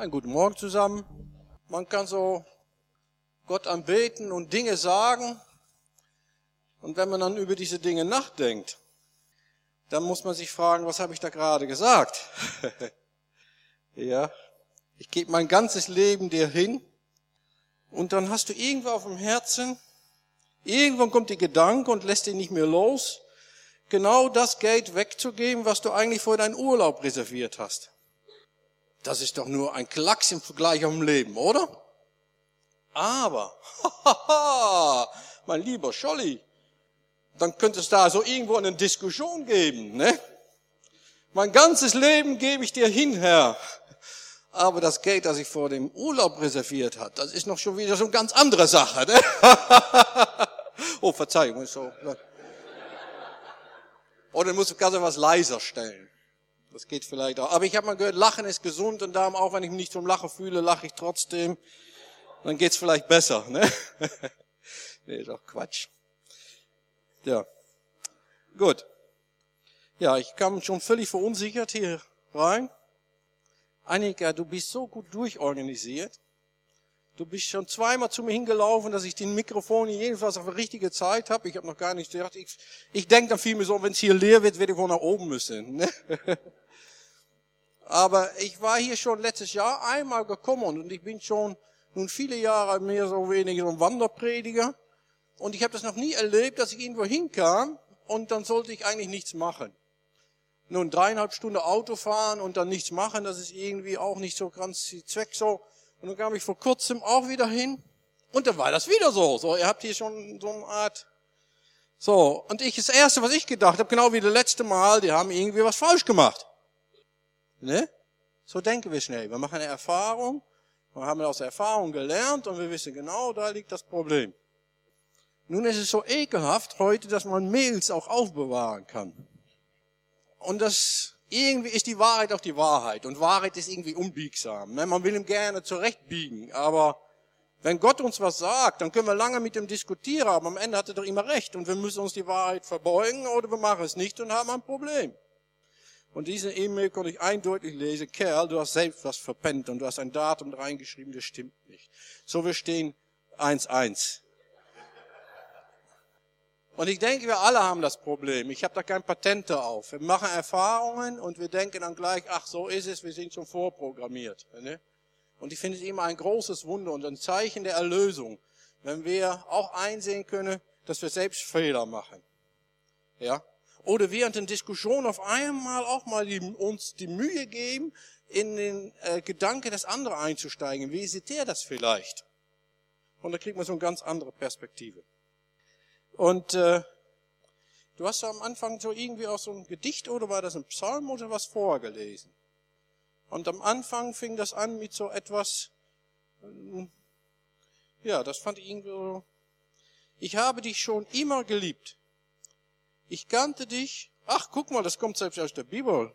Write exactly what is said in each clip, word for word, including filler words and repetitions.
Einen guten Morgen zusammen. Man kann so Gott anbeten und Dinge sagen. Und wenn man dann über diese Dinge nachdenkt, dann muss man sich fragen, was habe ich da gerade gesagt? Ja, ich gebe mein ganzes Leben dir hin. Und dann hast du irgendwo auf dem Herzen, irgendwann kommt der Gedanke und lässt dich nicht mehr los, genau das Geld wegzugeben, was du eigentlich für deinen Urlaub reserviert hast. Das ist doch nur ein Klacks im Vergleich auf dem Leben, oder? Aber, hahaha, mein lieber Scholli, dann könnte es da so irgendwo eine Diskussion geben, ne? Mein ganzes Leben gebe ich dir hin, Herr. Aber das Geld, das ich vor dem Urlaub reserviert habe, das ist noch schon wieder so eine ganz andere Sache, ne? Oh, Verzeihung, ist so. Oder muss ich gerade was leiser stellen. Das geht vielleicht auch. Aber ich habe mal gehört, Lachen ist gesund und darum auch, wenn ich mich nicht zum Lachen fühle, lache ich trotzdem. Dann geht's vielleicht besser, ne? Nee, ist auch Quatsch. Ja. Gut. Ja, ich kam schon völlig verunsichert hier rein. Annika, du bist so gut durchorganisiert. Du bist schon zweimal zu mir hingelaufen, dass ich den Mikrofon jedenfalls auf die richtige Zeit habe. Ich habe noch gar nicht gedacht. Ich, ich denke dann vielmehr so, wenn es hier leer wird, werde ich wohl nach oben müssen. Ne? Aber ich war hier schon letztes Jahr einmal gekommen und ich bin schon nun viele Jahre mehr so wenig so ein Wanderprediger. Und ich habe das noch nie erlebt, dass ich irgendwo hinkam und dann sollte ich eigentlich nichts machen. Nun dreieinhalb Stunden Auto fahren und dann nichts machen, das ist irgendwie auch nicht so ganz die Zweck so. Und dann kam ich vor kurzem auch wieder hin und dann war das wieder so. So, ihr habt hier schon so eine Art. So, und ich, das Erste, was ich gedacht habe, genau wie das letzte Mal, die haben irgendwie was falsch gemacht. Ne? So denken wir schnell. Wir machen eine Erfahrung, wir haben aus der Erfahrung gelernt und wir wissen genau, da liegt das Problem. Nun ist es so ekelhaft heute, dass man Mails auch aufbewahren kann. Und das, irgendwie ist die Wahrheit auch die Wahrheit. Und Wahrheit ist irgendwie unbiegsam. Man will ihm gerne zurechtbiegen. Aber wenn Gott uns was sagt, dann können wir lange mit ihm diskutieren. Aber am Ende hat er doch immer recht. Und wir müssen uns die Wahrheit verbeugen oder wir machen es nicht und haben ein Problem. Und diese E-Mail konnte ich eindeutig lesen. Kerl, du hast selbst was verpennt und du hast ein Datum reingeschrieben, das stimmt nicht. So, wir stehen eins eins. Und ich denke, wir alle haben das Problem. Ich habe da kein Patent auf. Wir machen Erfahrungen und wir denken dann gleich, ach, so ist es, wir sind schon vorprogrammiert. Ne? Und ich finde es immer ein großes Wunder und ein Zeichen der Erlösung, wenn wir auch einsehen können, dass wir selbst Fehler machen. Ja? Oder während der Diskussion auf einmal auch mal die, uns die Mühe geben, in den äh, Gedanke des anderen einzusteigen. Wie sieht der das vielleicht? Und da kriegt man so eine ganz andere Perspektive. Und äh, du hast ja am Anfang so irgendwie auch so ein Gedicht oder war das ein Psalm oder was vorgelesen? Und am Anfang fing das an mit so etwas, äh, ja, das fand ich irgendwie so, ich habe dich schon immer geliebt. Ich kannte dich, ach guck mal, das kommt selbst aus der Bibel.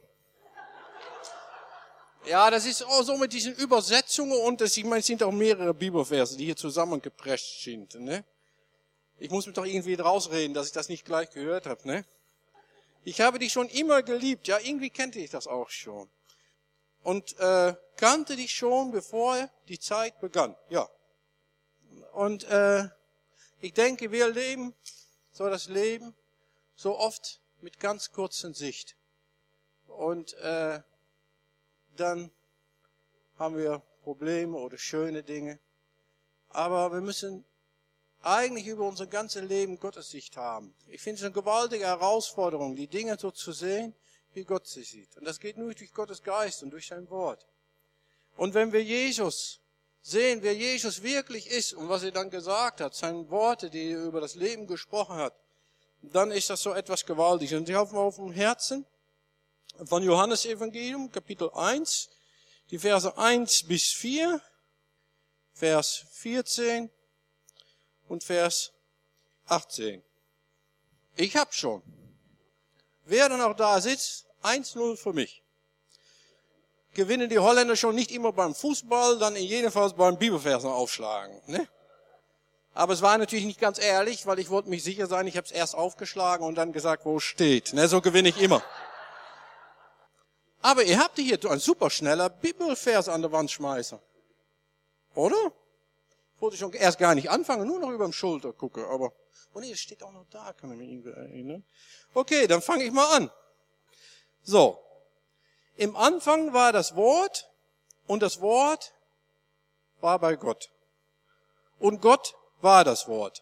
Ja, das ist auch so mit diesen Übersetzungen und das, ich meine, es sind auch mehrere Bibelverse, die hier zusammengepresst sind, ne? Ich muss mich doch irgendwie rausreden, dass ich das nicht gleich gehört habe, ne? Ich habe dich schon immer geliebt. Ja, irgendwie kannte ich das auch schon. Und äh, kannte dich schon, bevor die Zeit begann. Ja. Und äh, ich denke, wir leben so das Leben so oft mit ganz kurzen Sicht. Und äh, dann haben wir Probleme oder schöne Dinge. Aber wir müssen eigentlich über unser ganzes Leben Gottes Sicht haben. Ich finde es eine gewaltige Herausforderung, die Dinge so zu sehen, wie Gott sie sieht. Und das geht nur durch Gottes Geist und durch sein Wort. Und wenn wir Jesus sehen, wer Jesus wirklich ist und was er dann gesagt hat, seine Worte, die er über das Leben gesprochen hat, dann ist das so etwas Gewaltiges. Und ich habe auf dem Herzen von Johannes Evangelium, Kapitel eins, die Verse eins bis vier, Vers vierzehn und Vers achtzehn. Ich hab schon. Wer dann auch da sitzt, eins null für mich. Gewinnen die Holländer schon nicht immer beim Fußball, dann jedenfalls beim Bibelversen aufschlagen. Ne? Aber es war natürlich nicht ganz ehrlich, weil ich wollte mich sicher sein, ich habe es erst aufgeschlagen und dann gesagt, wo es steht. Ne, so gewinne ich immer. Aber ihr habt hier ein super schneller Bibelvers an der Wand schmeißen. Oder? Wollte ich schon erst gar nicht anfangen, nur noch über den Schulter gucken, aber, oh nee, das steht auch noch da, kann ich mich irgendwie erinnern. Okay, dann fange ich mal an. So. Im Anfang war das Wort und das Wort war bei Gott. Und Gott war das Wort.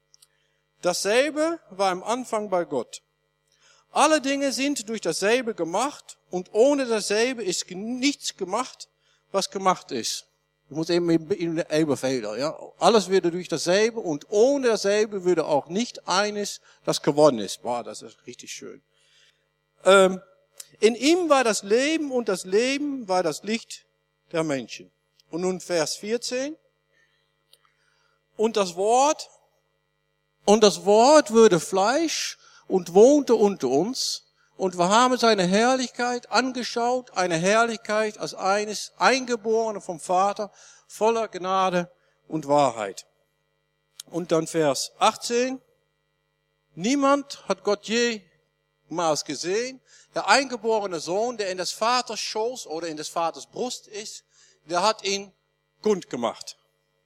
Dasselbe war im Anfang bei Gott. Alle Dinge sind durch dasselbe gemacht und ohne dasselbe ist nichts gemacht, was gemacht ist. Ich muss eben in den Elberfelder, ja. Alles würde durch dasselbe und ohne dasselbe würde auch nicht eines, das gewonnen ist. Boah, das ist richtig schön. Ähm, in ihm war das Leben und das Leben war das Licht der Menschen. Und nun Vers vierzehn. Und das Wort, und das Wort wurde Fleisch und wohnte unter uns. Und wir haben seine Herrlichkeit angeschaut, eine Herrlichkeit als eines Eingeborenen vom Vater, voller Gnade und Wahrheit. Und dann Vers achtzehn. Niemand hat Gott jemals gesehen. Der eingeborene Sohn, der in des Vaters Schoß oder in des Vaters Brust ist, der hat ihn kund gemacht.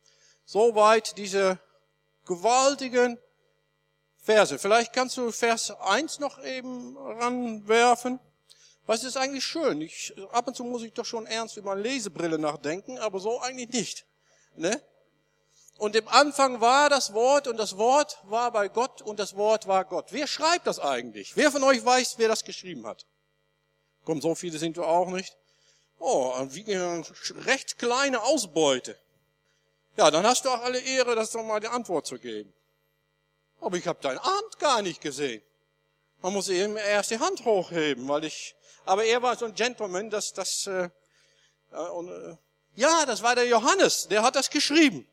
Soweit diese gewaltigen Verse. Vielleicht kannst du Vers eins noch eben ranwerfen. Was ist eigentlich schön? Ich, ab und zu muss ich doch schon ernst über meine Lesebrille nachdenken, aber so eigentlich nicht. Ne? Und im Anfang war das Wort und das Wort war bei Gott und das Wort war Gott. Wer schreibt das eigentlich? Wer von euch weiß, wer das geschrieben hat? Komm, so viele sind wir auch nicht. Oh, wie eine recht kleine Ausbeute. Ja, dann hast du auch alle Ehre, das doch mal die Antwort zu geben. Aber ich habe deine Hand gar nicht gesehen. Man muss eben erst die Hand hochheben, weil ich. Aber er war so ein Gentleman, dass das. Äh, und, äh, ja, das war der Johannes, der hat das geschrieben.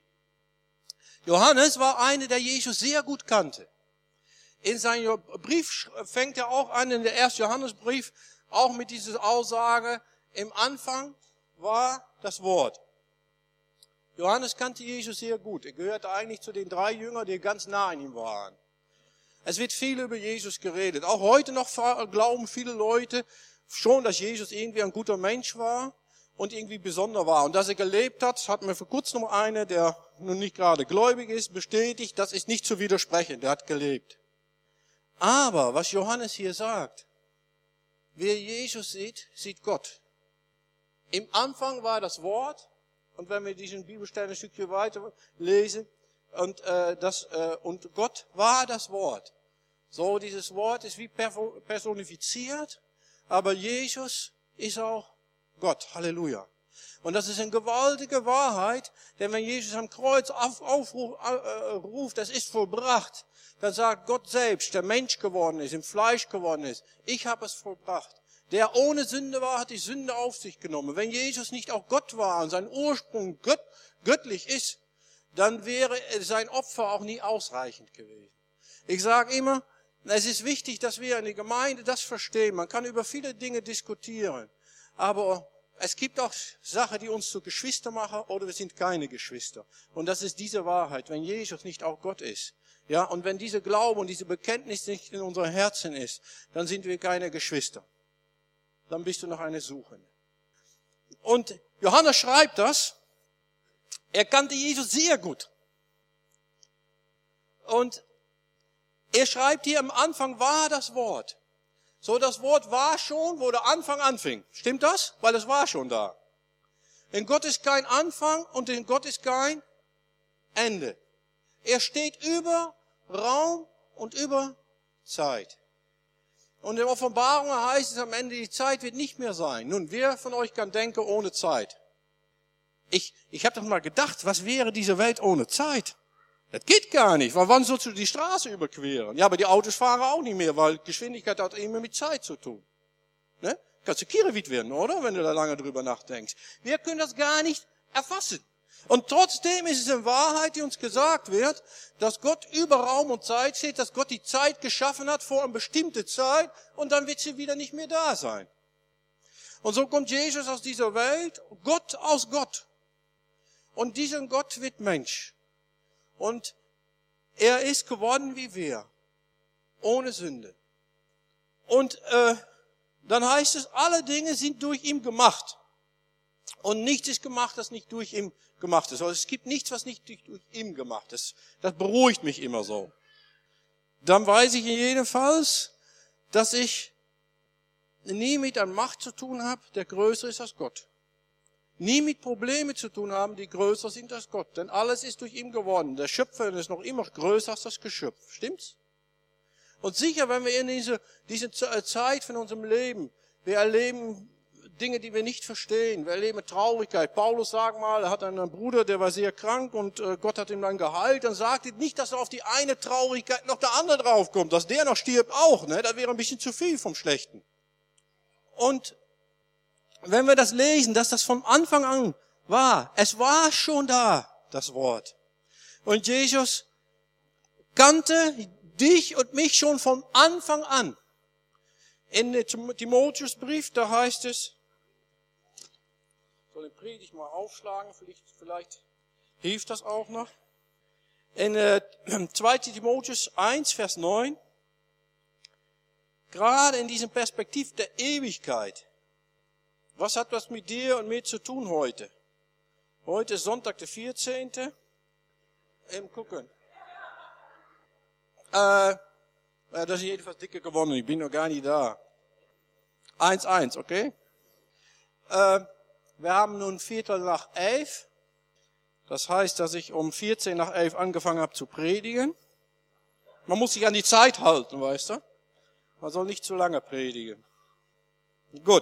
Johannes war einer, der Jesus sehr gut kannte. In seinem Brief fängt er auch an, in der ersten Johannesbrief, auch mit dieser Aussage: Im Anfang war das Wort. Johannes kannte Jesus sehr gut. Er gehörte eigentlich zu den drei Jüngern, die ganz nah an ihm waren. Es wird viel über Jesus geredet. Auch heute noch glauben viele Leute schon, dass Jesus irgendwie ein guter Mensch war und irgendwie besonders war. Und dass er gelebt hat, hat mir vor kurzem noch einer, der nun nicht gerade gläubig ist, bestätigt, das ist nicht zu widersprechen. Der hat gelebt. Aber was Johannes hier sagt, wer Jesus sieht, sieht Gott. Im Anfang war das Wort. Und wenn wir diesen Bibelstellen ein Stückchen weiter lesen, und, äh, das, äh, und Gott war das Wort. So, dieses Wort ist wie personifiziert, aber Jesus ist auch Gott. Halleluja. Und das ist eine gewaltige Wahrheit, denn wenn Jesus am Kreuz auf, aufruft, äh, ruft, das ist vollbracht, dann sagt Gott selbst, der Mensch geworden ist, im Fleisch geworden ist, ich habe es vollbracht. Der ohne Sünde war, hat die Sünde auf sich genommen. Wenn Jesus nicht auch Gott war und sein Ursprung gött, göttlich ist, dann wäre sein Opfer auch nie ausreichend gewesen. Ich sage immer, es ist wichtig, dass wir in der Gemeinde das verstehen. Man kann über viele Dinge diskutieren, aber es gibt auch Sachen, die uns zu Geschwister machen oder wir sind keine Geschwister. Und das ist diese Wahrheit, wenn Jesus nicht auch Gott ist. Ja, und wenn diese Glaube und diese Bekenntnis nicht in unseren Herzen ist, dann sind wir keine Geschwister. Dann bist du noch eine Suchende. Und Johannes schreibt das. Er kannte Jesus sehr gut. Und er schreibt hier, am Anfang war das Wort. So, das Wort war schon, wo der Anfang anfing. Stimmt das? Weil es war schon da. In Gott ist kein Anfang und in Gott ist kein Ende. Er steht über Raum und über Zeit. Und in der Offenbarung heißt es am Ende, die Zeit wird nicht mehr sein. Nun, wer von euch kann denken ohne Zeit? Ich, ich habe doch mal gedacht, was wäre diese Welt ohne Zeit? Das geht gar nicht, weil wann sollst du die Straße überqueren? Ja, aber die Autos fahren auch nicht mehr, weil Geschwindigkeit hat immer mit Zeit zu tun. Ne? Kannst du kirrewit werden, oder? Wenn du da lange drüber nachdenkst. Wir können das gar nicht erfassen. Und trotzdem ist es in Wahrheit, die uns gesagt wird, dass Gott über Raum und Zeit steht, dass Gott die Zeit geschaffen hat vor eine bestimmte Zeit und dann wird sie wieder nicht mehr da sein. Und so kommt Jesus aus dieser Welt, Gott aus Gott. Und dieser Gott wird Mensch. Und er ist geworden wie wir, ohne Sünde. Und äh, dann heißt es, alle Dinge sind durch ihn gemacht. Und nichts ist gemacht, das nicht durch ihn gemacht ist. Also es gibt nichts, was nicht durch, durch ihn gemacht ist. Das beruhigt mich immer so. Dann weiß ich jedenfalls, dass ich nie mit einer Macht zu tun habe, der größer ist als Gott. Nie mit Problemen zu tun haben, die größer sind als Gott. Denn alles ist durch ihn geworden. Der Schöpfer ist noch immer größer als das Geschöpf. Stimmt's? Und sicher, wenn wir in diese, diese Zeit von unserem Leben, wir erleben Dinge, die wir nicht verstehen. Wir erleben Traurigkeit. Paulus sagt mal, er hat einen Bruder, der war sehr krank und Gott hat ihm dann geheilt. Dann sagt er nicht, dass er auf die eine Traurigkeit noch der andere draufkommt, dass der noch stirbt auch. Ne? Das wäre ein bisschen zu viel vom Schlechten. Und wenn wir das lesen, dass das von Anfang an war, es war schon da, das Wort. Und Jesus kannte dich und mich schon von Anfang an. In dem Timotheusbrief, da heißt es, ich soll den Predigt mal aufschlagen, vielleicht, vielleicht hilft das auch noch. In äh, zweiter Timotheus eins, Vers neun, gerade in diesem Perspektiv der Ewigkeit, was hat das mit dir und mir zu tun heute? Heute ist Sonntag, der vierzehnte Eben gucken. Äh, das ist jedenfalls dicke gewonnen, ich bin noch gar nicht da. eins eins, okay? Äh, wir haben nun Viertel nach elf. Das heißt, dass ich um vierzehn nach elf angefangen habe zu predigen. Man muss sich an die Zeit halten, weißt du? Man soll nicht zu lange predigen. Gut.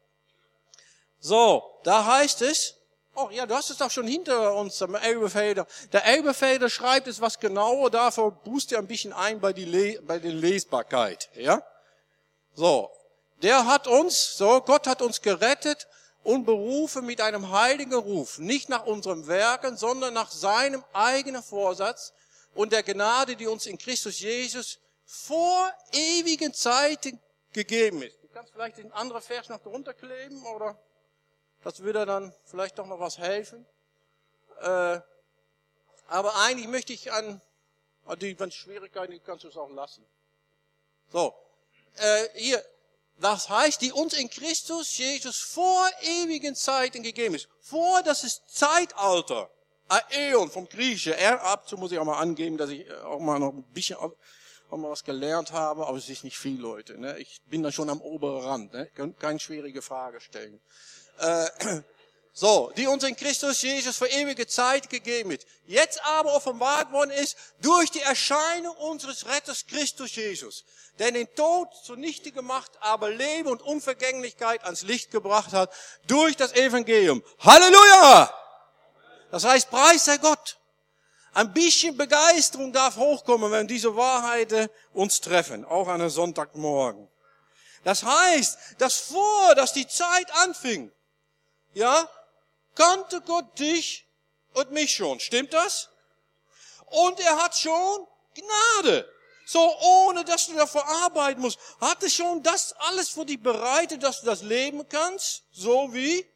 So, da heißt es, oh ja, du hast es doch schon hinter uns, der Elberfelder. Der Elberfelder schreibt es was genauer, dafür boost er ein bisschen ein bei, die Le- bei der Lesbarkeit. Ja? So, der hat uns, so, Gott hat uns gerettet und berufen mit einem heiligen Ruf, nicht nach unseren Werken, sondern nach seinem eigenen Vorsatz und der Gnade, die uns in Christus Jesus vor ewigen Zeiten gegeben ist. Du kannst vielleicht den anderen Vers noch drunter kleben, oder das würde dann vielleicht doch noch was helfen. Äh, aber eigentlich möchte ich an, die wenn Schwierigkeiten, die kannst du es auch lassen. So, äh, hier, das heißt, die uns in Christus Jesus vor ewigen Zeiten gegeben ist. Vor, das ist Zeitalter. Aeon vom Griechischen. R ab, so muss ich auch mal angeben, dass ich auch mal noch ein bisschen auch mal was gelernt habe, aber es ist nicht viel, Leute. Ne? Ich bin da schon am oberen Rand. Ne? Keine schwierige Frage stellen. Äh, so, die uns in Christus Jesus für ewige Zeit gegeben ist. Jetzt aber offenbart worden ist durch die Erscheinung unseres Retters Christus Jesus, der den Tod zunichte gemacht, aber Leben und Unvergänglichkeit ans Licht gebracht hat durch das Evangelium. Halleluja! Das heißt, preis sei Gott. Ein bisschen Begeisterung darf hochkommen, wenn diese Wahrheiten uns treffen, auch an einem Sonntagmorgen. Das heißt, dass vor, dass die Zeit anfing, ja, kannte Gott dich und mich schon. Stimmt das? Und er hat schon Gnade. So, ohne dass du dafür arbeiten musst, hat er schon das alles für dich bereitet, dass du das leben kannst, so wie,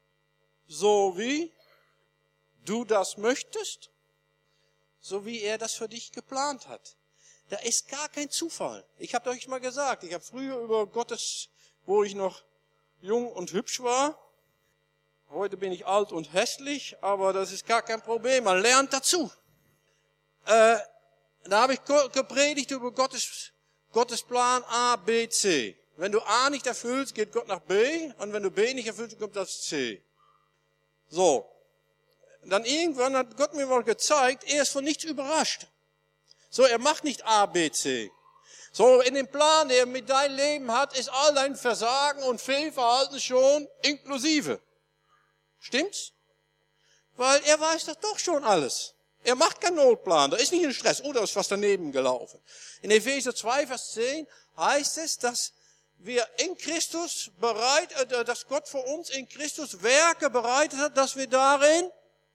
so wie du das möchtest, so wie er das für dich geplant hat. Da ist gar kein Zufall. Ich habe euch mal gesagt, ich habe früher über Gottes, wo ich noch jung und hübsch war, heute bin ich alt und hässlich, aber das ist gar kein Problem, man lernt dazu. Äh, da habe ich gepredigt über Gottes, Gottes Plan A, B, C. Wenn du A nicht erfüllst, geht Gott nach B, und wenn du B nicht erfüllst, kommt das C. So. Dann irgendwann hat Gott mir mal gezeigt, er ist von nichts überrascht. So, er macht nicht A, B, C. So, in dem Plan, der er mit deinem Leben hat, ist all dein Versagen und Fehlverhalten schon inklusive. Stimmt's? Weil er weiß das doch schon alles. Er macht keinen Notplan, da ist nicht ein Stress. Oh, da ist was daneben gelaufen. In Epheser zwei, Vers zehn heißt es, dass wir in Christus bereit, dass Gott für uns in Christus Werke bereitet hat, dass wir darin,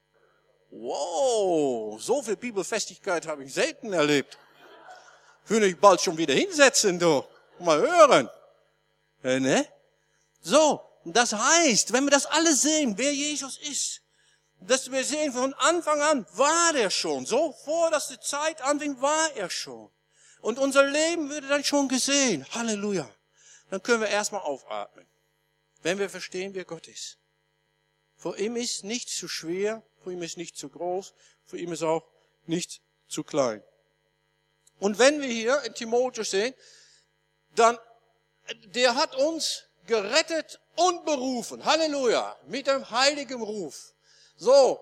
wow, so viel Bibelfestigkeit habe ich selten erlebt. Will ich bald schon wieder hinsetzen, du. Mal hören. Äh, ne? So, das heißt, wenn wir das alles sehen, wer Jesus ist, dass wir sehen, von Anfang an war er schon. So vor, dass die Zeit anfing, war er schon. Und unser Leben würde dann schon gesehen. Halleluja. dann können wir erstmal aufatmen. Wenn wir verstehen, wer Gott ist. Vor ihm ist nichts zu schwer, vor ihm ist nichts zu groß, vor ihm ist auch nichts zu klein. Und wenn wir hier in Timotheus sehen, dann, der hat uns gerettet und berufen. Halleluja. Mit einem heiligen Ruf. So.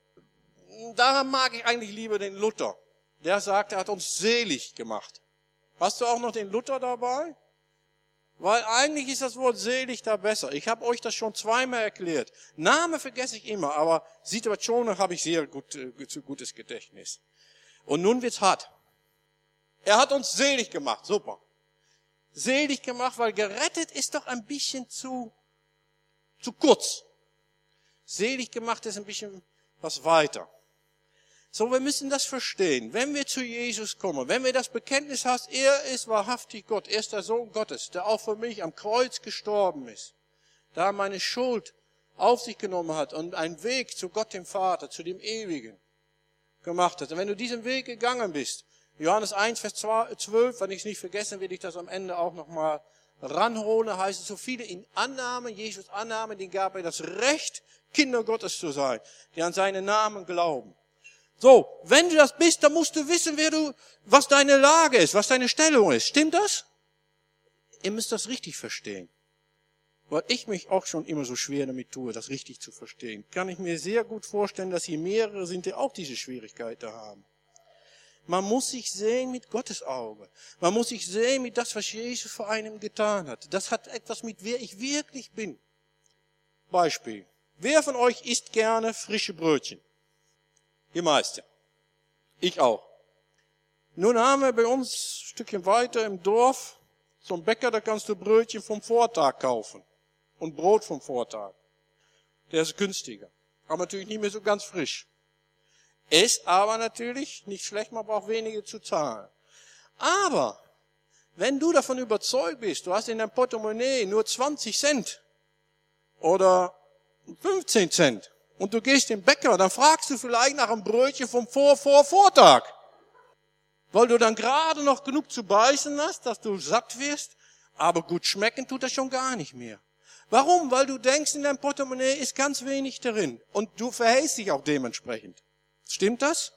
Da mag ich eigentlich lieber den Luther. Der sagt, er hat uns selig gemacht. Hast du auch noch den Luther dabei? Weil eigentlich ist das Wort selig da besser. Ich habe euch das schon zweimal erklärt. Name vergesse ich immer, aber Situationen habe ich sehr gut, äh, gutes Gedächtnis. Und nun wird's hart. Er hat uns selig gemacht. Super. Selig gemacht, weil gerettet ist doch ein bisschen zu, zu kurz. Selig gemacht ist ein bisschen was weiter. So, wir müssen das verstehen. Wenn wir zu Jesus kommen, wenn wir das Bekenntnis haben, er ist wahrhaftig Gott, er ist der Sohn Gottes, der auch für mich am Kreuz gestorben ist, da er meine Schuld auf sich genommen hat und einen Weg zu Gott dem Vater, zu dem Ewigen gemacht hat. Und wenn du diesen Weg gegangen bist, Johannes eins, Vers zwölf, wenn ich es nicht vergesse, will ich das am Ende auch nochmal ranholen, heißt es, so viele in Annahme, Jesus Annahme, denen gab er das Recht, Kinder Gottes zu sein, die an seinen Namen glauben. So, wenn du das bist, dann musst du wissen, wer du, was deine Lage ist, was deine Stellung ist. Stimmt das? Ihr müsst das richtig verstehen. Weil ich mich auch schon immer so schwer damit tue, das richtig zu verstehen. Kann ich mir sehr gut vorstellen, dass hier mehrere sind, die auch diese Schwierigkeiten haben. Man muss sich sehen mit Gottes Auge. Man muss sich sehen mit das, was Jesus vor einem getan hat. Das hat etwas mit wer ich wirklich bin. Beispiel. Wer von euch isst gerne frische Brötchen? Die meisten. Ich auch. Nun haben wir bei uns ein Stückchen weiter im Dorf so einen Bäcker, da kannst du Brötchen vom Vortag kaufen. Und Brot vom Vortag. Der ist günstiger. Aber natürlich nicht mehr so ganz frisch. Ist aber natürlich nicht schlecht, man braucht wenige zu zahlen. Aber wenn du davon überzeugt bist, du hast in deinem Portemonnaie nur zwanzig Cent oder fünfzehn Cent und du gehst zum Bäcker, dann fragst du vielleicht nach einem Brötchen vom Vor-Vor-Vortag. Weil du dann gerade noch genug zu beißen hast, dass du satt wirst, aber gut schmecken tut das schon gar nicht mehr. Warum? Weil du denkst, in deinem Portemonnaie ist ganz wenig drin und du verhältst dich auch dementsprechend. Stimmt das?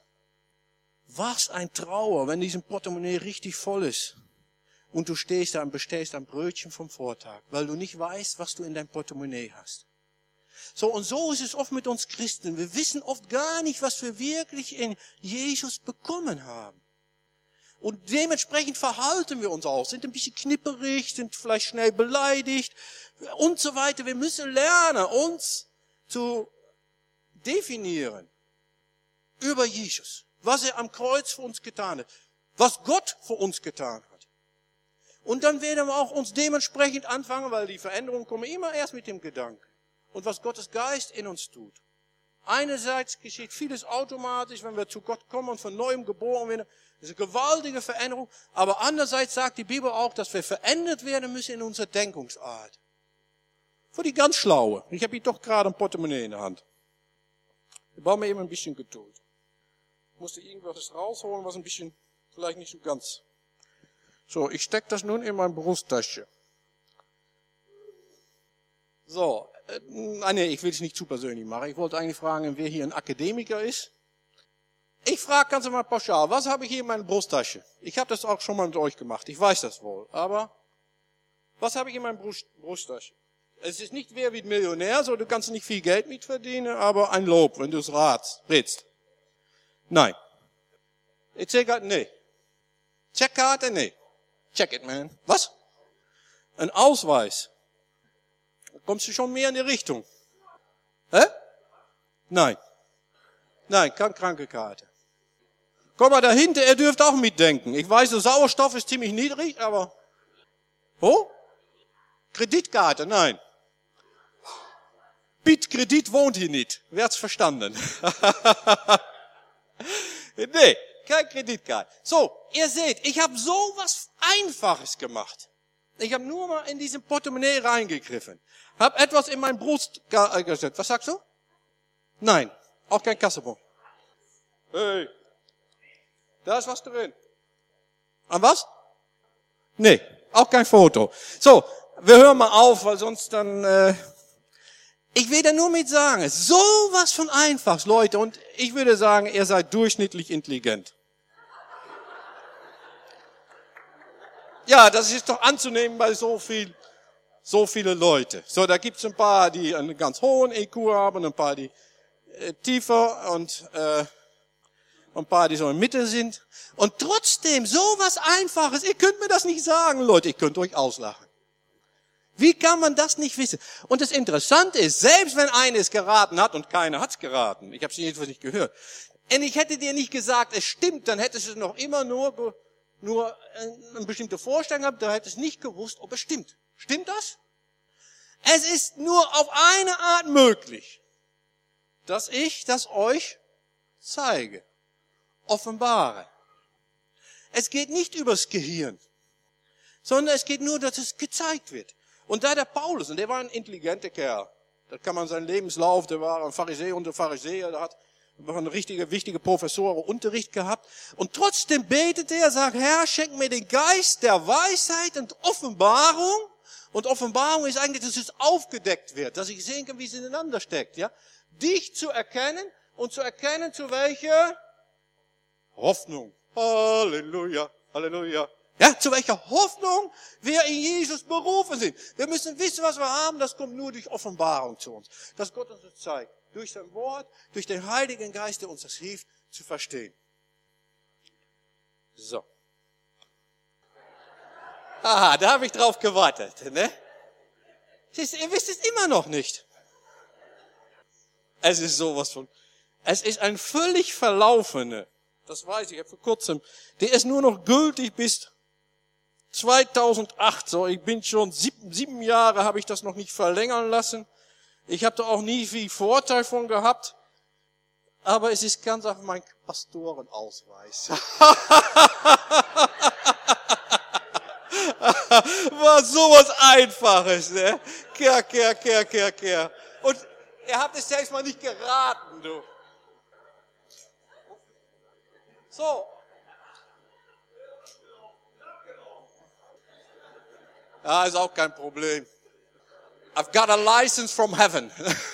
Was ein Trauer, wenn diesem Portemonnaie richtig voll ist und du stehst da und bestellst ein Brötchen vom Vortag, weil du nicht weißt, was du in deinem Portemonnaie hast. So, und so ist es oft mit uns Christen. Wir wissen oft gar nicht, was wir wirklich in Jesus bekommen haben. Und dementsprechend verhalten wir uns auch, sind ein bisschen knipperig, sind vielleicht schnell beleidigt und so weiter. Wir müssen lernen, uns zu definieren über Jesus, was er am Kreuz für uns getan hat, was Gott für uns getan hat. Und dann werden wir auch uns dementsprechend anfangen, weil die Veränderungen kommen immer erst mit dem Gedanken. Und was Gottes Geist in uns tut. Einerseits geschieht vieles automatisch, wenn wir zu Gott kommen und von Neuem geboren werden. Das ist eine gewaltige Veränderung. Aber andererseits sagt die Bibel auch, dass wir verändert werden müssen in unserer Denkungsart. Für die ganz Schlaue. Ich habe hier doch gerade ein Portemonnaie in der Hand. Wir brauchen mir eben ein bisschen Geduld. Ich musste irgendwas rausholen, was ein bisschen vielleicht nicht so ganz. So, ich stecke das nun in meine Brusttasche. So, äh, nee, ich will es nicht zu persönlich machen. Ich wollte eigentlich fragen, wer hier ein Akademiker ist. Ich frage ganz mal pauschal, was habe ich hier in meiner Brusttasche? Ich habe das auch schon mal mit euch gemacht, ich weiß das wohl. Aber was habe ich in meiner Brust, Brusttasche? Es ist nicht wer wie Millionär, so du kannst nicht viel Geld mitverdienen, aber ein Lob, wenn du es ratst, rätst. Nein. Ich sage gerade, nee. Checkkarte, nee. Check it, man. Was? Ein Ausweis. Da kommst du schon mehr in die Richtung. Hä? Nein. Nein, keine Krankekarte. Guck mal dahinter, er dürft auch mitdenken. Ich weiß, der Sauerstoff ist ziemlich niedrig, aber... Wo? Kreditkarte, nein. Bitkredit wohnt hier nicht. Wer hat's verstanden? Nee, keine Kreditkarte. So, ihr seht, ich habe so was Einfaches gemacht. Ich habe nur mal in diesen Portemonnaie reingegriffen. Hab etwas in mein Brust gesetzt. Was sagst du? Nein, auch kein Kassebon. Hey, da ist was drin. An was? Nee, auch kein Foto. So, wir hören mal auf, weil sonst dann... Äh, ich will da nur mit sagen, es ist sowas von einfach, Leute. Und ich würde sagen, ihr seid durchschnittlich intelligent. Ja, das ist doch anzunehmen bei so viel, so viele Leute. So, da gibt's ein paar, die einen ganz hohen I Q haben, ein paar, die äh, tiefer und äh, ein paar, die so in der Mitte sind. Und trotzdem sowas Einfaches. Ihr könnt mir das nicht sagen, Leute. Ich könnte euch auslachen. Wie kann man das nicht wissen? Und das Interessante ist, selbst wenn einer es geraten hat und keiner hat's geraten, ich habe es jedenfalls nicht gehört, und ich hätte dir nicht gesagt, es stimmt, dann hättest du noch immer nur nur eine bestimmte Vorstellung gehabt, da hättest du nicht gewusst, ob es stimmt. Stimmt das? Es ist nur auf eine Art möglich, dass ich das euch zeige, offenbare. Es geht nicht übers Gehirn, sondern es geht nur, dass es gezeigt wird. Und da der Paulus, und der war ein intelligenter Kerl, da kann man seinen Lebenslauf, der war ein Pharisäer unter Pharisäer, der hat eine richtige, wichtige Professoren Unterricht gehabt. Und trotzdem betet er, sagt, Herr, schenk mir den Geist der Weisheit und Offenbarung. Und Offenbarung ist eigentlich, dass es aufgedeckt wird, dass ich sehen kann, wie es ineinander steckt, ja. Dich zu erkennen und zu erkennen, zu welcher Hoffnung. Halleluja, Halleluja. Ja, zu welcher Hoffnung wir in Jesus berufen sind. Wir müssen wissen, was wir haben, das kommt nur durch Offenbarung zu uns. Dass Gott uns das zeigt. Durch sein Wort, durch den Heiligen Geist, der uns das hilft, zu verstehen. So. Aha, da habe ich drauf gewartet, ne? Siehst, ihr wisst es immer noch nicht. Es ist sowas von, es ist ein völlig verlaufene, das weiß ich, ich habe vor kurzem, der ist nur noch gültig bis zweitausendacht, so, ich bin schon sieben, sieben Jahre, habe ich das noch nicht verlängern lassen. Ich habe da auch nie viel Vorteil von gehabt, aber es ist ganz einfach mein Pastorenausweis. War sowas Einfaches, ne? Kehr, kehr, kehr, kehr, kehr. Und ihr habt es selbst mal nicht geraten, du. So. Ja, ist auch kein Problem. I've got a license from heaven.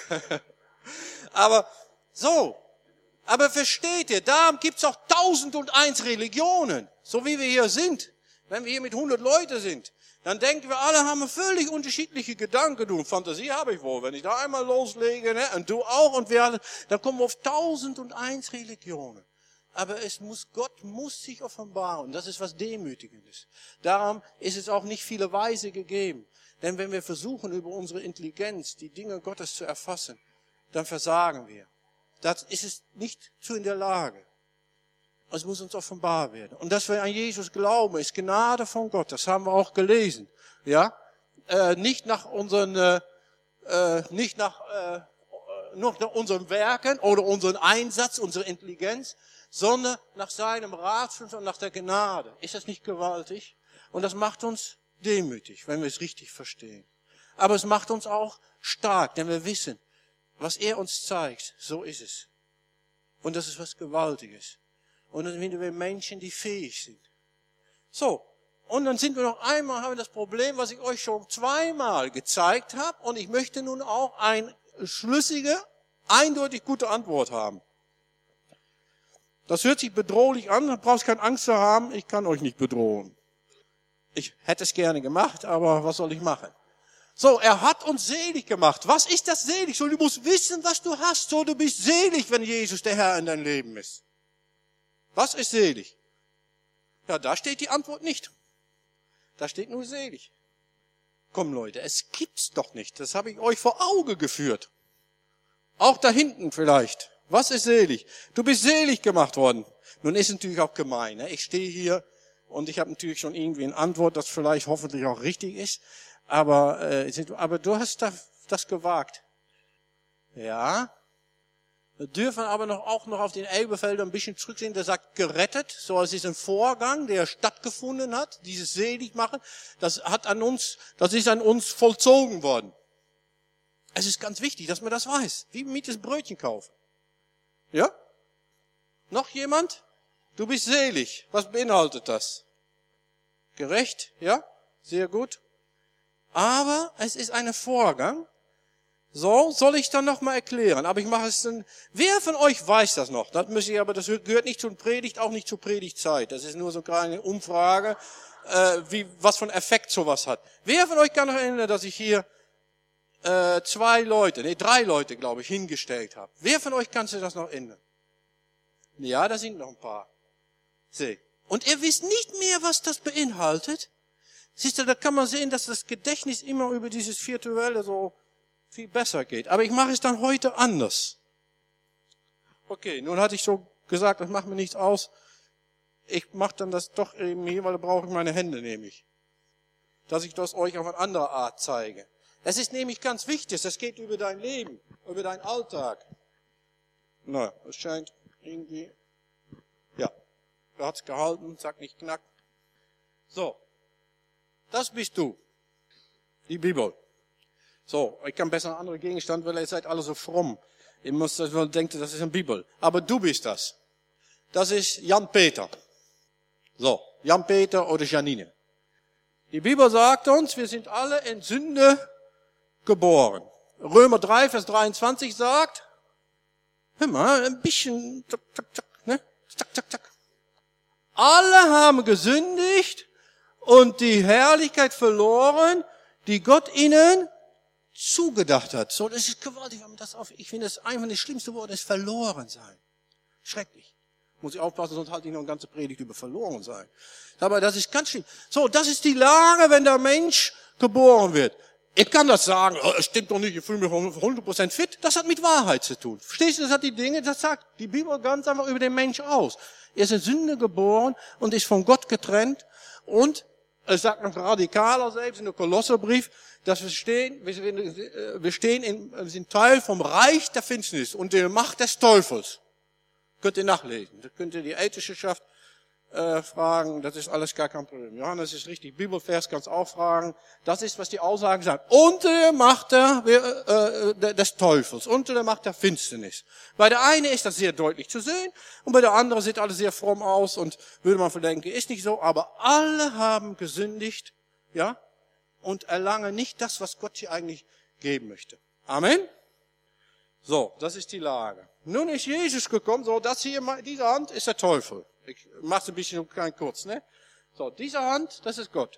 Aber so, aber versteht ihr, da gibt's auch tausend und eins Religionen, so wie wir hier sind. Wenn wir hier mit hundert Leuten sind, dann denken wir, alle haben völlig unterschiedliche Gedanken. Du, Fantasie habe ich wohl, wenn ich da einmal loslege, ne, und du auch, und wir alle, dann kommen wir auf tausend und eins Religionen. Aber es muss, Gott muss sich offenbaren. Das ist was Demütigendes. Darum ist es auch nicht viele Weise gegeben. Denn wenn wir versuchen, über unsere Intelligenz die Dinge Gottes zu erfassen, dann versagen wir. Das ist es nicht zu in der Lage. Es muss uns offenbar werden. Und dass wir an Jesus glauben, ist Gnade von Gott. Das haben wir auch gelesen. Ja, äh, nicht nach unseren, äh, nicht nach, äh, nur nach unseren Werken oder unseren Einsatz, unsere Intelligenz, sondern nach seinem Ratschluss und nach der Gnade. Ist das nicht gewaltig? Und das macht uns demütig, wenn wir es richtig verstehen. Aber es macht uns auch stark, denn wir wissen, was er uns zeigt, so ist es. Und das ist was Gewaltiges. Und dann sind wir Menschen, die fähig sind. So, und dann sind wir noch einmal, haben wir das Problem, was ich euch schon zweimal gezeigt habe. Und ich möchte nun auch eine schlüssige, eindeutig gute Antwort haben. Das hört sich bedrohlich an, da brauchst keine Angst zu haben, ich kann euch nicht bedrohen. Ich hätte es gerne gemacht, aber was soll ich machen? So, er hat uns selig gemacht. Was ist das selig? So, du musst wissen, was du hast. So, du bist selig, wenn Jesus der Herr in dein Leben ist. Was ist selig? Ja, da steht die Antwort nicht. Da steht nur selig. Komm Leute, es gibt's doch nicht. Das habe ich euch vor Auge geführt. Auch da hinten vielleicht. Was ist selig? Du bist selig gemacht worden. Nun ist es natürlich auch gemein. Ne? Ich stehe hier und ich habe natürlich schon irgendwie eine Antwort, das vielleicht hoffentlich auch richtig ist. Aber, äh, aber du hast das, das gewagt. Ja. Wir dürfen aber noch, auch noch auf den Elberfelder ein bisschen zurücksehen. Der sagt gerettet. So, es ist ein Vorgang, der stattgefunden hat. Dieses Seligmachen. Das hat an uns, das ist an uns vollzogen worden. Es ist ganz wichtig, dass man das weiß. Wie mit dem Brötchen kaufen. Ja? Noch jemand? Du bist selig. Was beinhaltet das? gerecht, ja, sehr gut. Aber es ist ein Vorgang. So, soll ich dann nochmal erklären. Aber ich mache es dann, wer von euch weiß das noch? Das müsste ich, aber das gehört nicht zur Predigt, auch nicht zur Predigtzeit. Das ist nur so eine kleine Umfrage, äh, wie, was für einen Effekt sowas hat. Wer von euch kann noch erinnern, dass ich hier, äh, zwei Leute, nee, drei Leute, glaube ich, hingestellt habe? Wer von euch kann sich das noch erinnern? Ja, da sind noch ein paar. Seht. Und ihr wisst nicht mehr, was das beinhaltet? Siehst du, da kann man sehen, dass das Gedächtnis immer über dieses Virtuelle so viel besser geht. Aber ich mache es dann heute anders. Okay, nun hatte ich so gesagt, das macht mir nichts aus. Ich mache dann das doch eben hier, weil da brauche ich meine Hände nämlich. Dass ich das euch auf eine andere Art zeige. Es ist nämlich ganz wichtig, das geht über dein Leben, über deinen Alltag. Na, es scheint irgendwie, ja, da hat's gehalten, sagt nicht knack. So, das bist du, die Bibel. So, ich kann besser einen anderen Gegenstand, weil ihr seid alle so fromm. Ihr müsst das wohl denken, das ist eine Bibel. Aber du bist das. Das ist Jan-Peter. So, Jan-Peter oder Janine. Die Bibel sagt uns, wir sind alle in Sünde geboren. Römer drei, Vers dreiundzwanzig sagt, hör mal, ein bisschen, zack, zack, zack, ne? Zack, zack, zack. Alle haben gesündigt und die Herrlichkeit verloren, die Gott ihnen zugedacht hat. So, das ist gewaltig, wenn man das auf, ich finde, das einfach das schlimmste Wort ist verloren sein. Schrecklich. Muss ich aufpassen, sonst halte ich noch eine ganze Predigt über verloren sein. Aber das ist ganz schlimm. So, das ist die Lage, wenn der Mensch geboren wird. Ich kann das sagen, oh, es stimmt doch nicht, ich fühle mich hundert Prozent fit. Das hat mit Wahrheit zu tun. Verstehst du, das hat die Dinge, das sagt die Bibel ganz einfach über den Mensch aus. Er ist in Sünde geboren und ist von Gott getrennt. Und es sagt noch radikaler selbst in der Kolosserbrief, dass wir stehen, wir stehen in, wir sind Teil vom Reich der Finsternis und der Macht des Teufels. Könnt ihr nachlesen. Da könnt ihr die Ältestenschaft äh, fragen. Das ist alles gar kein Problem. Johannes ist richtig. Bibelvers kannst auch fragen. Das ist, was die Aussagen sagen. Unter der Macht der, äh, des Teufels. Unter der Macht der Finsternis. Bei der eine ist das sehr deutlich zu sehen. Und bei der anderen sieht alles sehr fromm aus. Und würde man verdenken, ist nicht so. Aber alle haben gesündigt. Ja. Und erlangen nicht das, was Gott hier eigentlich geben möchte. Amen. So, das ist die Lage. Nun ist Jesus gekommen, so, das hier, diese Hand ist der Teufel. Ich mach's ein bisschen klein kurz, ne? So, diese Hand, das ist Gott.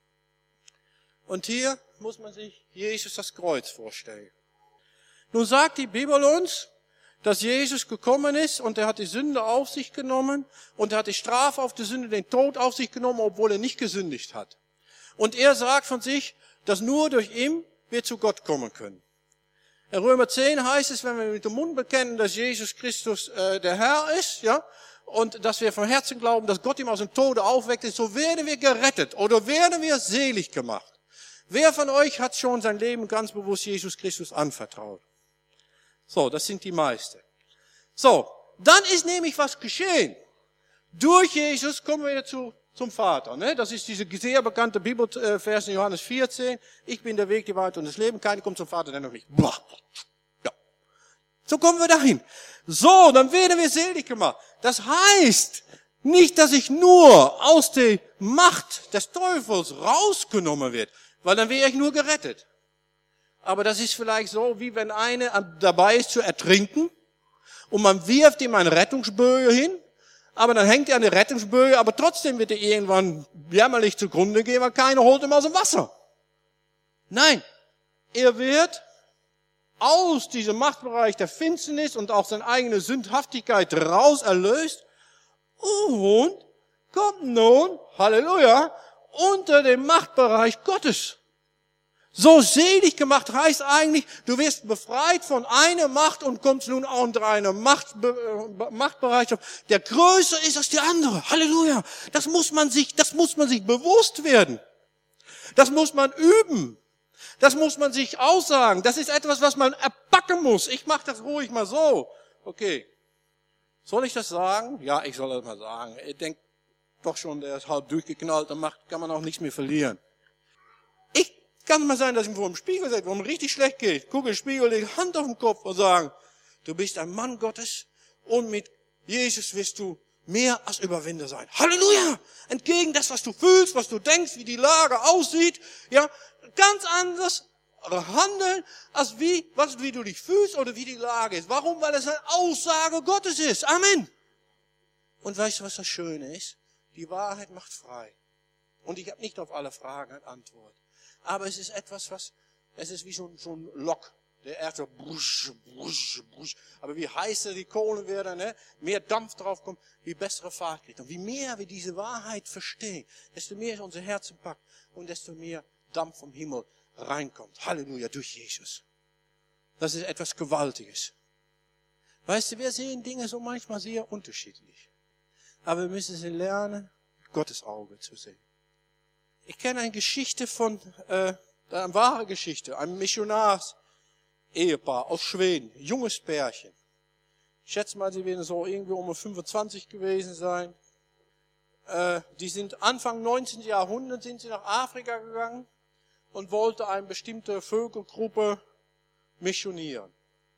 Und hier muss man sich Jesus das Kreuz vorstellen. Nun sagt die Bibel uns, dass Jesus gekommen ist und er hat die Sünde auf sich genommen und er hat die Strafe auf die Sünde, den Tod auf sich genommen, obwohl er nicht gesündigt hat. Und er sagt von sich, dass nur durch ihn wir zu Gott kommen können. In Römer zehn heißt es, wenn wir mit dem Mund bekennen, dass Jesus Christus äh, der Herr ist, ja, und dass wir von Herzen glauben, dass Gott ihn aus dem Tode aufweckt ist, so werden wir gerettet oder werden wir selig gemacht. Wer von euch hat schon sein Leben ganz bewusst Jesus Christus anvertraut? So, das sind die meisten. So, dann ist nämlich was geschehen. Durch Jesus kommen wir zu zum Vater. Ne? Das ist diese sehr bekannte Bibelvers in Johannes vierzehn. Ich bin der Weg, die Wahrheit und das Leben. Keiner kommt zum Vater, der noch nicht. Boah. Ja. So kommen wir dahin. So, dann werden wir selig gemacht. Das heißt nicht, dass ich nur aus der Macht des Teufels rausgenommen werde, weil dann wäre ich nur gerettet. Aber das ist vielleicht so, wie wenn einer dabei ist zu ertrinken und man wirft ihm eine Rettungsböje hin. Aber dann hängt er an der Rettungsböje, aber trotzdem wird er irgendwann jämmerlich zugrunde gehen, weil keiner holt ihn aus dem Wasser. Nein, er wird aus diesem Machtbereich der Finsternis und auch seine eigene Sündhaftigkeit raus erlöst und kommt nun, Halleluja, unter den Machtbereich Gottes. So selig gemacht heißt eigentlich, du wirst befreit von einer Macht und kommst nun unter einen Macht, Machtbereich, der größer ist als die andere. Halleluja. Das muss man sich, das muss man sich bewusst werden. Das muss man üben. Das muss man sich aussagen. Das ist etwas, was man erpacken muss. Ich mache das ruhig mal so. Okay. Soll ich das sagen? Ja, ich soll das mal sagen. Ich denke doch schon, der ist halb durchgeknallt, dann macht, kann man auch nichts mehr verlieren. Ich kann mal sein, dass ich vor dem Spiegel sehe, wo mir richtig schlecht geht. Gucke in den Spiegel, lege Hand auf den Kopf und sagen, du bist ein Mann Gottes und mit Jesus wirst du mehr als Überwinder sein. Halleluja! Entgegen das, was du fühlst, was du denkst, wie die Lage aussieht, ja, ganz anders handeln, als wie, was, wie du dich fühlst oder wie die Lage ist. Warum? Weil es eine Aussage Gottes ist. Amen. Und weißt du, was das Schöne ist? Die Wahrheit macht frei. Und ich habe nicht auf alle Fragen eine Antwort. Aber es ist etwas, was, es ist wie so ein, so ein Lok. Der erste brusch, brusch, brusch. Aber wie heißer die Kohlen werden, ne? Mehr Dampf drauf kommt, wie bessere Fahrt kriegt. Und wie mehr wir diese Wahrheit verstehen, desto mehr ist unser Herzen packt und desto mehr Dampf vom Himmel reinkommt. Halleluja, durch Jesus. Das ist etwas Gewaltiges. Weißt du, wir sehen Dinge so manchmal sehr unterschiedlich. Aber wir müssen sie lernen, mit Gottes Auge zu sehen. Ich kenne eine Geschichte von, äh, eine wahre Geschichte, ein Missionars-Ehepaar aus Schweden, junges Pärchen. Ich schätze mal, sie werden so irgendwie um fünfundzwanzig gewesen sein. Äh, die sind Anfang neunzehnten Jahrhundert sind sie nach Afrika gegangen und wollten eine bestimmte Völkergruppe missionieren.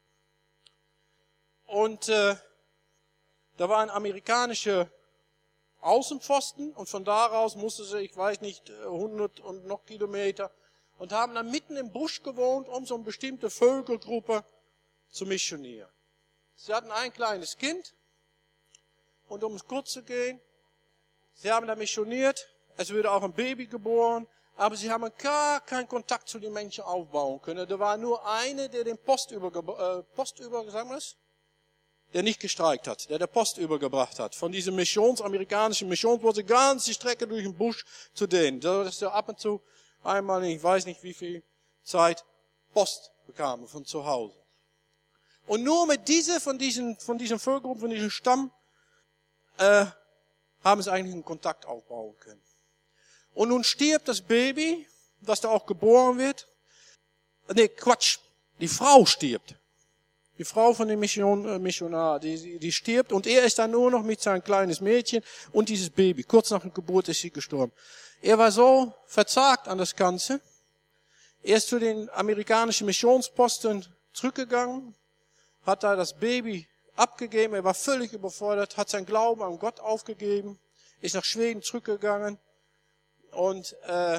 Und äh, da war ein amerikanischer Außenpfosten und von daraus musste sie, ich weiß nicht, hundert und noch Kilometer und haben dann mitten im Busch gewohnt, um so eine bestimmte Völkergruppe zu missionieren. Sie hatten ein kleines Kind und um es kurz zu gehen, sie haben da missioniert, es wurde auch ein Baby geboren, aber sie haben gar keinen Kontakt zu den Menschen aufbauen können. Da war nur eine, der den Post über, äh, Post über, sagen wir es? der nicht gestreikt hat, der der Post übergebracht hat. Von diesem Missions, amerikanischen Missionsboot, die ganze Strecke durch den Busch zu denen. Dass er ab und zu einmal, ich weiß nicht wie viel Zeit, Post bekam von zu Hause. Und nur mit dieser, von diesen, von diesem Völkergruppen, von diesem Stamm, äh, haben sie eigentlich einen Kontakt aufbauen können. Und nun stirbt das Baby, das da auch geboren wird. Nee, Quatsch, die Frau stirbt. Die Frau von dem Mission, äh, Missionar, die, die stirbt und er ist dann nur noch mit seinem kleines Mädchen und dieses Baby. Kurz nach der Geburt ist sie gestorben. Er war so verzagt an das Ganze. Er ist zu den amerikanischen Missionsposten zurückgegangen, hat da das Baby abgegeben, er war völlig überfordert, hat seinen Glauben an Gott aufgegeben, ist nach Schweden zurückgegangen und äh,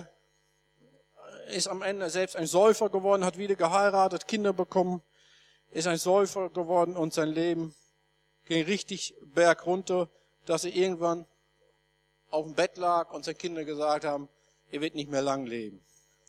ist am Ende selbst ein Säufer geworden, hat wieder geheiratet, Kinder bekommen, ist ein Säufer geworden und sein Leben ging richtig bergunter, dass er irgendwann auf dem Bett lag und seine Kinder gesagt haben, er wird nicht mehr lang leben.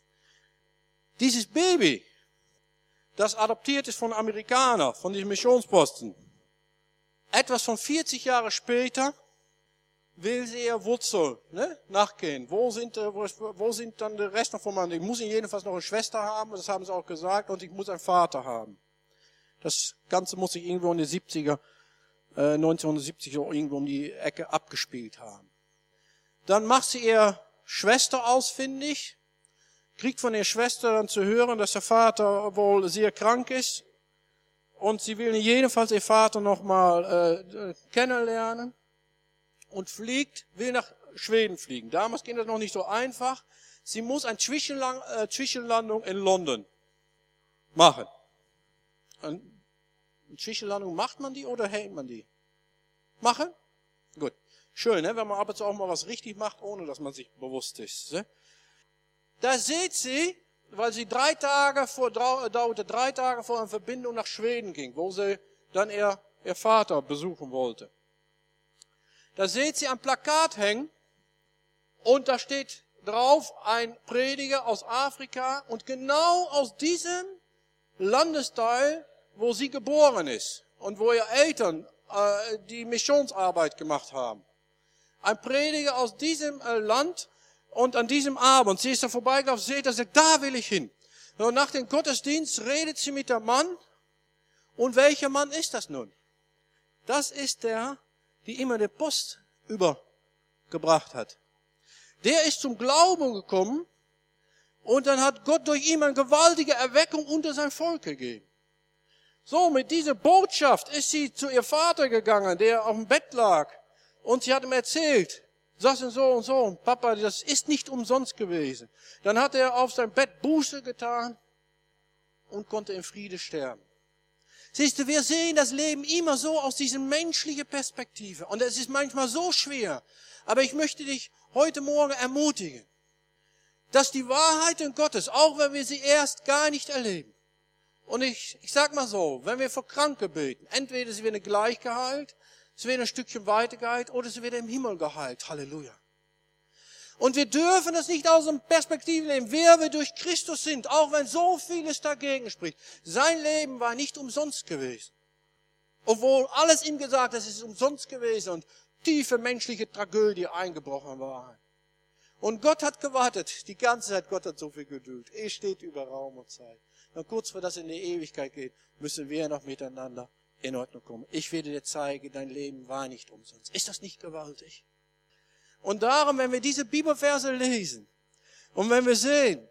Dieses Baby, das adoptiert ist von Amerikanern, von diesen Missionsposten, etwas von vierzig Jahre später will sie ihr Wurzel ne, nachgehen. Wo sind, wo, wo sind dann der Rest noch von meinem? Ich muss jedenfalls noch eine Schwester haben, das haben sie auch gesagt, und ich muss einen Vater haben. Das Ganze muss sich irgendwo in den siebziger, äh, neunzehnhundertsiebzig irgendwo um die Ecke abgespielt haben. Dann macht sie ihre Schwester ausfindig, kriegt von ihrer Schwester dann zu hören, dass der Vater wohl sehr krank ist. Und sie will jedenfalls ihr Vater nochmal äh, kennenlernen. Und fliegt, will nach Schweden fliegen. Damals ging das noch nicht so einfach. Sie muss eine Zwischenlang, äh, Zwischenlandung in London machen. Eine Zwischenlandung, macht man die oder hält man die? Machen? Gut. Schön, ne? Wenn man ab und zu auch mal was richtig macht, ohne dass man sich bewusst ist. Ne? Da seht sie, weil sie drei Tage vor, dauerte drei Tage vor einer Verbindung nach Schweden ging, wo sie dann ihr, ihr Vater besuchen wollte. Da seht sie ein Plakat hängen und da steht drauf ein Prediger aus Afrika und genau aus diesem Landesteil, wo sie geboren ist und wo ihre Eltern äh, die Missionsarbeit gemacht haben. Ein Prediger aus diesem äh, Land und an diesem Abend, sie ist da vorbeigelaufen, seht, dass sie, da will ich hin. Und nach dem Gottesdienst redet sie mit dem Mann. Und welcher Mann ist das nun? Das ist der, die immer die Post übergebracht hat. Der ist zum Glauben gekommen und dann hat Gott durch ihn eine gewaltige Erweckung unter sein Volk gegeben. So, mit dieser Botschaft ist sie zu ihr Vater gegangen, der auf dem Bett lag. Und sie hat ihm erzählt, sagst du so und so, Papa, das ist nicht umsonst gewesen. Dann hat er auf sein Bett Buße getan und konnte in Friede sterben. Siehst du, wir sehen das Leben immer so aus dieser menschlichen Perspektive. Und es ist manchmal so schwer. Aber ich möchte dich heute Morgen ermutigen, dass die Wahrheiten Gottes, auch wenn wir sie erst gar nicht erleben. Und ich, ich sag mal so, wenn wir für Kranke beten, entweder sie werden gleich geheilt, sie werden ein Stückchen weiter geheilt, oder sie werden im Himmel geheilt. Halleluja. Und wir dürfen das nicht aus einer Perspektive nehmen, wer wir durch Christus sind, auch wenn so vieles dagegen spricht. Sein Leben war nicht umsonst gewesen. Obwohl alles ihm gesagt hat, es ist umsonst gewesen und tiefe menschliche Tragödie eingebrochen war. Und Gott hat gewartet, die ganze Zeit, Gott hat so viel Geduld. Er steht über Raum und Zeit. Und kurz vor das in die Ewigkeit geht, müssen wir noch miteinander in Ordnung kommen. Ich werde dir zeigen, dein Leben war nicht umsonst. Ist das nicht gewaltig? Und darum, wenn wir diese Bibelverse lesen und wenn wir sehen,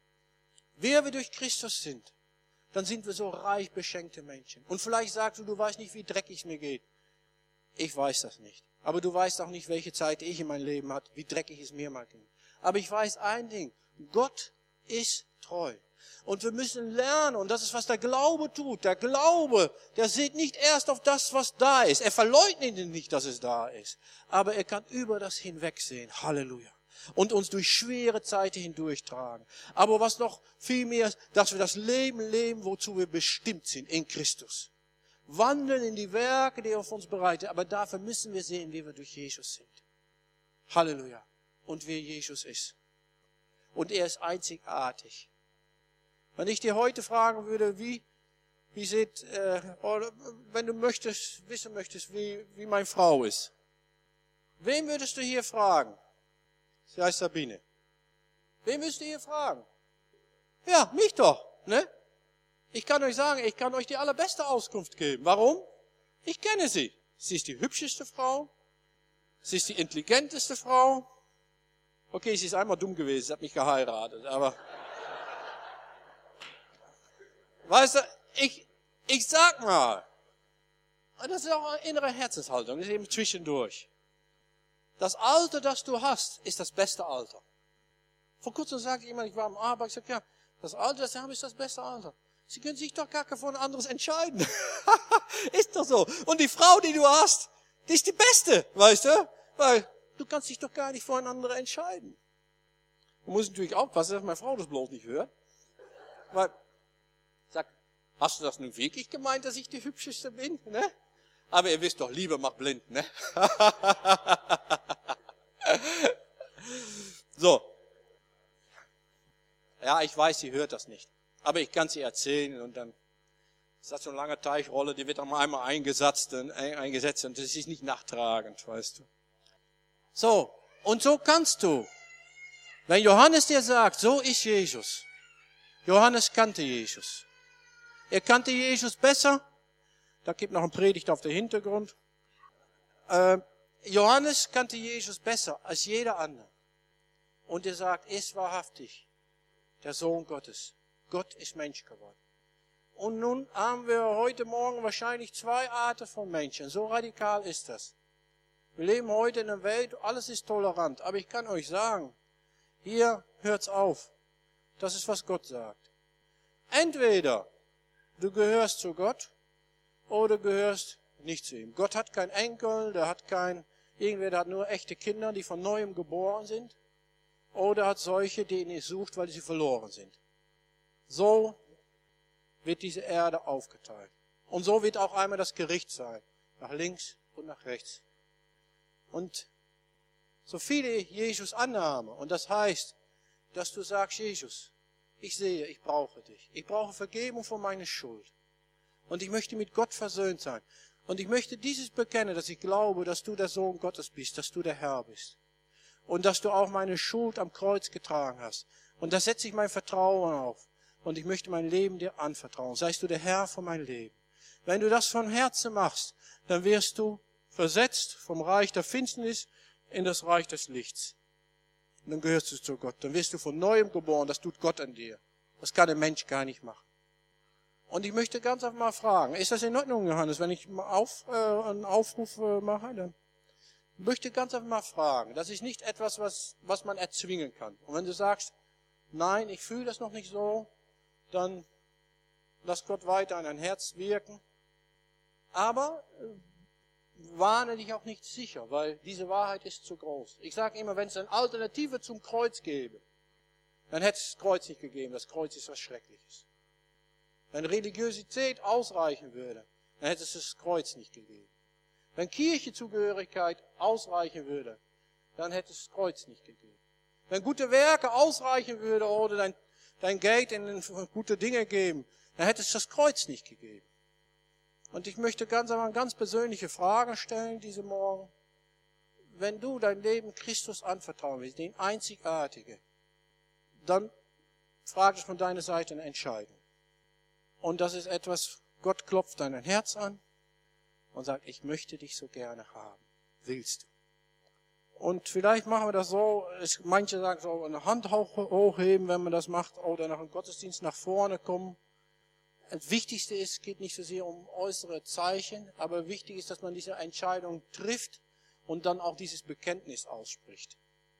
wer wir durch Christus sind, dann sind wir so reich beschenkte Menschen. Und vielleicht sagst du, du weißt nicht, wie dreckig es mir geht. Ich weiß das nicht. Aber du weißt auch nicht, welche Zeit ich in meinem Leben hatte, wie dreckig es mir mal ging. Aber ich weiß ein Ding, Gott ist treu. Und wir müssen lernen, und das ist, was der Glaube tut. Der Glaube, der sieht nicht erst auf das, was da ist. Er verleugnet nicht, dass es da ist. Aber er kann über das hinwegsehen. Halleluja. Und uns durch schwere Zeiten hindurchtragen. Aber was noch viel mehr ist, dass wir das Leben leben, wozu wir bestimmt sind, in Christus. Wandeln in die Werke, die er auf uns bereitet. Aber dafür müssen wir sehen, wie wir durch Jesus sind. Halleluja. Und wer Jesus ist. Und er ist einzigartig. Wenn ich dir heute fragen würde, wie, wie sieht, äh, oder wenn du möchtest, wissen möchtest, wie, wie meine Frau ist. Wen würdest du hier fragen? Sie heißt Sabine. Wen würdest du hier fragen? Ja, mich doch, ne? Ich kann euch sagen, ich kann euch die allerbeste Auskunft geben. Warum? Ich kenne sie. Sie ist die hübscheste Frau. Sie ist die intelligenteste Frau. Okay, sie ist einmal dumm gewesen, sie hat mich geheiratet, aber... Weißt du, ich, ich sag mal, das ist auch eine innere Herzenshaltung, das ist eben zwischendurch. Das Alter, das du hast, ist das beste Alter. Vor kurzem sagte jemand, ich war am Arbeit, ich sagte, ja, das Alter, das Sie haben, ist das beste Alter. Sie können sich doch gar für ein anderes entscheiden. Ist doch so. Und die Frau, die du hast, die ist die beste, weißt du? Weil du kannst dich doch gar nicht für ein anderes entscheiden. Du musst natürlich aufpassen, dass meine Frau das bloß nicht hört. Weil, sag, hast du das nun wirklich gemeint, dass ich die Hübscheste bin? Ne? Aber ihr wisst doch, Liebe macht blind, ne? So. Ja, ich weiß, sie hört das nicht. Aber ich kann sie erzählen und dann ist das so eine lange Teichrolle, die wird dann einmal eingesetzt und, eingesetzt und das ist nicht nachtragend, weißt du. So, und so kannst du, wenn Johannes dir sagt, so ist Jesus. Johannes kannte Jesus. Er kannte Jesus besser. Da gibt noch eine Predigt auf der Hintergrund. Äh, Johannes kannte Jesus besser als jeder andere. Und er sagt, ist wahrhaftig der Sohn Gottes. Gott ist Mensch geworden. Und nun haben wir heute Morgen wahrscheinlich zwei Arten von Menschen. So radikal ist das. Wir leben heute in einer Welt, alles ist tolerant. Aber ich kann euch sagen, hier hört's auf. Das ist, was Gott sagt. Entweder du gehörst zu Gott oder gehörst nicht zu ihm. Gott hat keinen Enkel, der hat kein, irgendwer, der hat nur echte Kinder, die von neuem geboren sind. Oder hat solche, die ihn nicht sucht, weil sie verloren sind. So wird diese Erde aufgeteilt. Und so wird auch einmal das Gericht sein. Nach links und nach rechts. Und so viele Jesus annahmen. Und das heißt, dass du sagst, Jesus, ich sehe, ich brauche dich. Ich brauche Vergebung von meiner Schuld. Und ich möchte mit Gott versöhnt sein. Und ich möchte dieses bekennen, dass ich glaube, dass du der Sohn Gottes bist, dass du der Herr bist. Und dass du auch meine Schuld am Kreuz getragen hast. Und da setze ich mein Vertrauen auf. Und ich möchte mein Leben dir anvertrauen. Seist du der Herr von meinem Leben. Wenn du das von Herzen machst, dann wirst du versetzt vom Reich der Finsternis in das Reich des Lichts. Und dann gehörst du zu Gott. Dann wirst du von Neuem geboren. Das tut Gott an dir. Das kann ein Mensch gar nicht machen. Und ich möchte ganz einfach mal fragen, ist das in Ordnung, Johannes, wenn ich auf, äh, einen Aufruf äh, mache? Dann ich möchte ganz einfach mal fragen. Das ist nicht etwas, was, was man erzwingen kann. Und wenn du sagst, nein, ich fühle das noch nicht so, dann lass Gott weiter an dein Herz wirken. Aber äh, warne dich auch nicht sicher, weil diese Wahrheit ist zu groß. Ich sage immer, wenn es eine Alternative zum Kreuz gäbe, dann hätte es das Kreuz nicht gegeben. Das Kreuz ist was Schreckliches. Wenn Religiosität ausreichen würde, dann hätte es das Kreuz nicht gegeben. Wenn Kirchenzugehörigkeit ausreichen würde, dann hätte es das Kreuz nicht gegeben. Wenn gute Werke ausreichen würde oder dein, dein Geld in gute Dinge geben, dann hätte es das Kreuz nicht gegeben. Und ich möchte ganz einmal eine ganz persönliche Frage stellen diese Morgen. Wenn du dein Leben Christus anvertrauen willst, den Einzigartige, dann fragt es von deiner Seite eine Entscheidung. Und das ist etwas, Gott klopft dein Herz an und sagt, ich möchte dich so gerne haben. Willst du? Und vielleicht machen wir das so, es, manche sagen so, eine Hand hoch, hochheben, wenn man das macht, oder nach dem Gottesdienst nach vorne kommen. Das Wichtigste ist, es geht nicht so sehr um äußere Zeichen, aber wichtig ist, dass man diese Entscheidung trifft und dann auch dieses Bekenntnis ausspricht.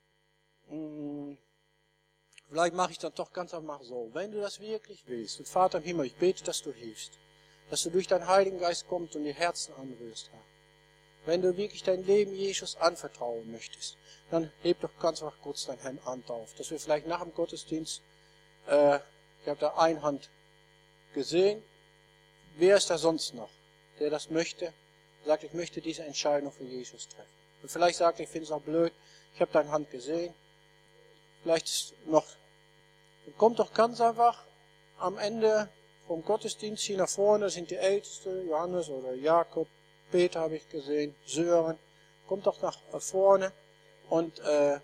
Hm. Vielleicht mache ich das doch ganz einfach so. Wenn du das wirklich willst, und Vater im Himmel, ich bete, dass du hilfst, dass du durch deinen Heiligen Geist kommst und die Herzen anrührst, Herr. Wenn du wirklich dein Leben Jesus anvertrauen möchtest, dann heb doch ganz einfach kurz deine Hand auf, dass wir vielleicht nach dem Gottesdienst, äh, ich habe da eine Hand gesehen, wer ist da sonst noch, der das möchte, sagt, ich möchte diese Entscheidung für Jesus treffen. Und vielleicht sagt, ich finde es auch blöd, ich habe deine Hand gesehen, vielleicht noch, kommt doch ganz einfach am Ende vom Gottesdienst hier nach vorne, sind die Ältesten, Johannes oder Jakob, Peter habe ich gesehen, Sören, kommt doch nach vorne und äh,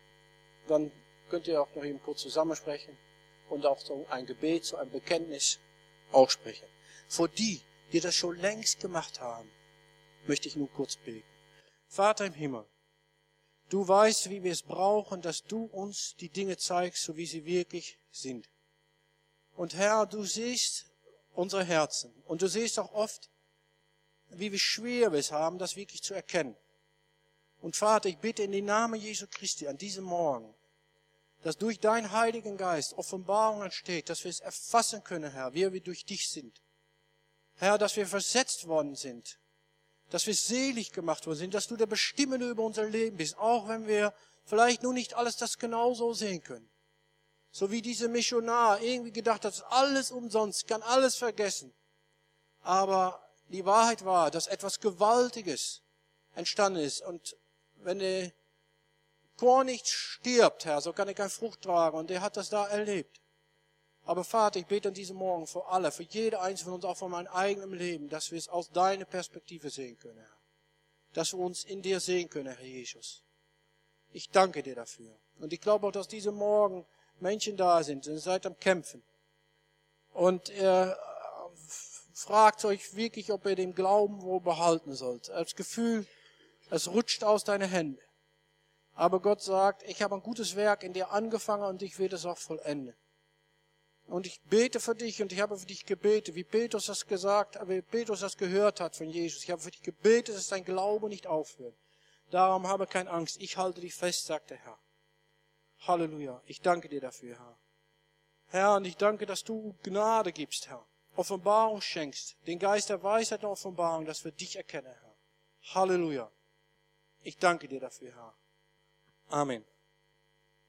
dann könnt ihr auch noch eben kurz zusammensprechen und auch so ein Gebet, so ein Bekenntnis aussprechen. Vor die, die das schon längst gemacht haben, möchte ich nur kurz beten. Vater im Himmel, du weißt, wie wir es brauchen, dass du uns die Dinge zeigst, so wie sie wirklich sind. Und Herr, du siehst unsere Herzen und du siehst auch oft, wie wir schwer es haben, das wirklich zu erkennen. Und Vater, ich bitte in den Namen Jesu Christi an diesem Morgen, dass durch deinen Heiligen Geist Offenbarung entsteht, dass wir es erfassen können, Herr, wie wir durch dich sind. Herr, dass wir versetzt worden sind, dass wir selig gemacht worden sind, dass du der Bestimmende über unser Leben bist, auch wenn wir vielleicht nur nicht alles das genau so sehen können. So wie diese Missionar irgendwie gedacht hat, alles umsonst, ich kann alles vergessen. Aber die Wahrheit war, dass etwas Gewaltiges entstanden ist. Und wenn der Korn nicht stirbt, Herr, so kann er keine Frucht tragen. Und er hat das da erlebt. Aber Vater, ich bete an diesem Morgen für alle, für jede einzelne von uns, auch von meinem eigenen Leben, dass wir es aus deiner Perspektive sehen können, Herr. Dass wir uns in dir sehen können, Herr Jesus. Ich danke dir dafür. Und ich glaube auch, dass diese Morgen Menschen da sind, und ihr seid am Kämpfen. Und ihr fragt euch wirklich, ob ihr den Glauben wohl behalten sollt. Das Gefühl, es rutscht aus deinen Händen. Aber Gott sagt, ich habe ein gutes Werk in dir angefangen und ich werde es auch vollenden. Und ich bete für dich und ich habe für dich gebetet, wie Petrus das gesagt, wie Petrus das gehört hat von Jesus. Ich habe für dich gebetet, dass dein Glaube nicht aufhört. Darum habe keine Angst. Ich halte dich fest, sagt der Herr. Halleluja. Ich danke dir dafür, Herr. Herr, und ich danke, dass du Gnade gibst, Herr. Offenbarung schenkst. Den Geist der Weisheit und Offenbarung, dass wir dich erkennen, Herr. Halleluja. Ich danke dir dafür, Herr. Amen.